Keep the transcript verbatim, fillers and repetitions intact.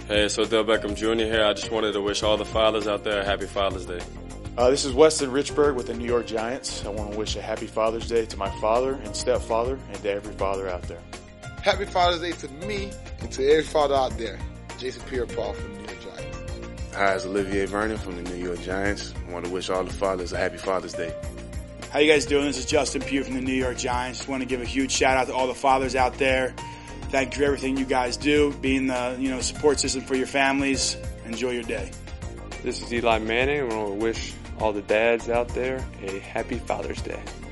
Hey, it's Odell Beckham Junior here. I just wanted to wish all the fathers out there a happy Father's Day. Uh, this is Weston Richburg with the New York Giants. I want to wish a happy Father's Day to my father and stepfather and to every father out there. Happy Father's Day to me and to every father out there. Jason Pierre-Paul from the New York Giants. Hi, it's Olivier Vernon from the New York Giants. I want to wish all the fathers a happy Father's Day. How you guys doing? This is Justin Pugh from the New York Giants. Just want to give a huge shout out to all the fathers out there. Thank you for everything you guys do, being the you know support system for your families. Enjoy your day. This is Eli Manning. I want to wish all the dads out there a happy Father's Day.